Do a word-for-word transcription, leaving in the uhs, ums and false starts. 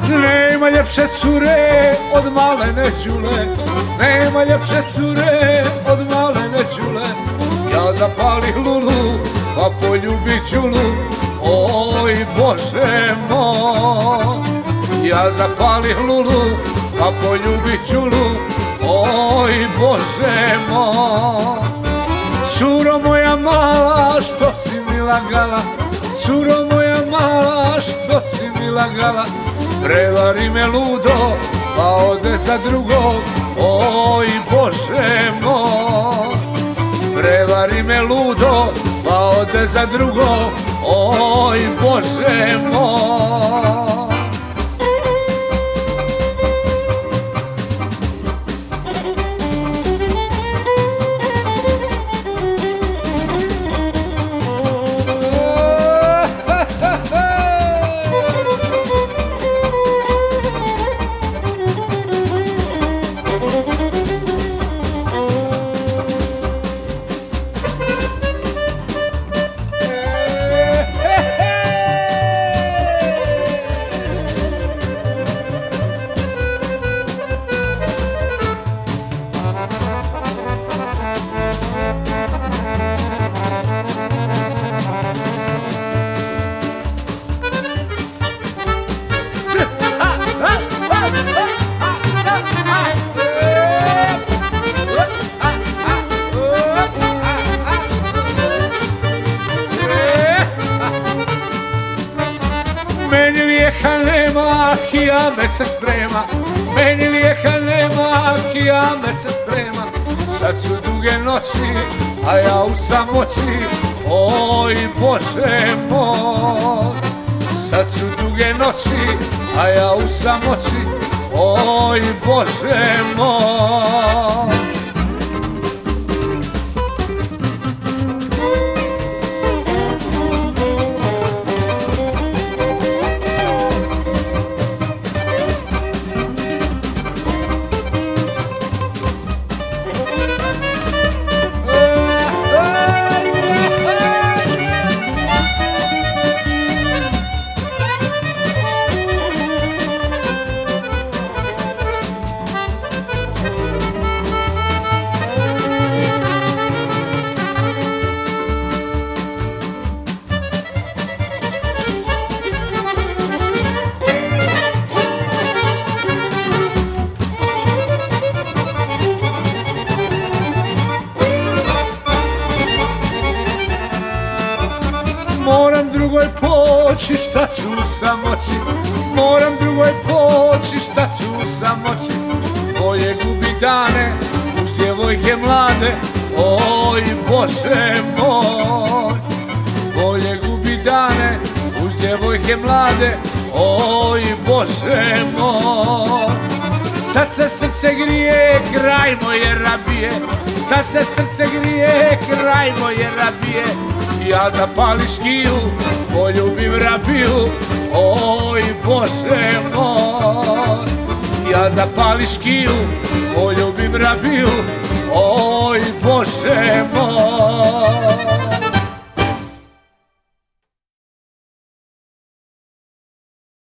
Nema ljepše cure od malene Đule, nema ljepše cure od malene Đule. Ja zapalih lulu, pa poljubih Đulu, oj Bože moj. Ja zapalih lulu, pa poljubih Đulu, oj Bože moj. Curo moja mala, što si mi lagala, curo moja mala, što si mi lagala. Prevari me ludo, pa ode za drugog, oj Bože moj. Prevari me ludo, pa ode za drugog, oj Bože moj. Meni lijeha nema, kijamet se sprema. Meni lijeha nema, kijamet se sprema. Sad su duge noći, a ja u samoći, oj Bože moj. Sad su duge noći, a ja u samoći, oj Bože moj. Moram drugoj poći, šta ću u samoći. Moram drugoj poći, šta ću u samoći. Bolje gubi dane uz djevojke mlade, oj Bože moj. Bolje gubi dane uz djevojke mlade, oj Bože moj. Sad se srce grije kraj moje rabije, sad se srce grije kraj moje rabije. Ja zapališ skiju, poljubim rabiju, oj Bože moj. Ja zapališ skiju, poljubim rabiju, oj Bože moj.